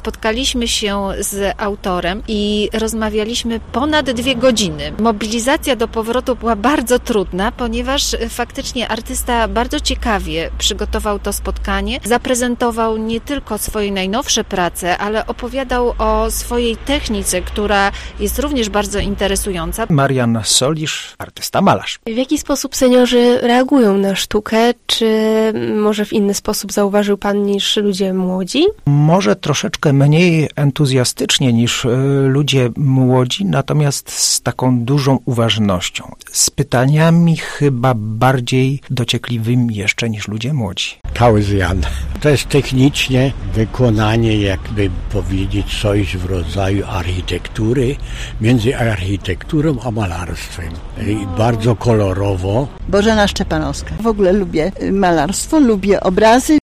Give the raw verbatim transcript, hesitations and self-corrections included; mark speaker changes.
Speaker 1: spotkaliśmy się z autorem i rozmawialiśmy ponad dwie godziny. Mobilizacja do powrotu była bardzo trudna, ponieważ faktycznie artysta bardzo ciekawie przygotował to spotkanie. Zaprezentował nie tylko swoje najnowsze prace, ale opowiadał o swojej technice, która jest również bardzo interesująca.
Speaker 2: Marian Solisz, artysta malarz.
Speaker 3: W jaki sposób seniorzy reagują na sztukę? Czy może w inny sposób zauważył pan niż ludzie młodzi?
Speaker 2: Może troszeczkę mniej entuzjastycznie niż y, ludzie młodzi, natomiast z taką dużą uważnością. Z pytaniami chyba bardziej dociekliwymi jeszcze niż ludzie młodzi.
Speaker 4: Kauzian. To jest technicznie wykonanie, jakby powiedzieć, coś w rodzaju architektury, między architekturą a malarstwem. I bardzo kolorowo.
Speaker 5: Bożena Szczepanowska. W ogóle lubię malarstwo, lubię obrazy.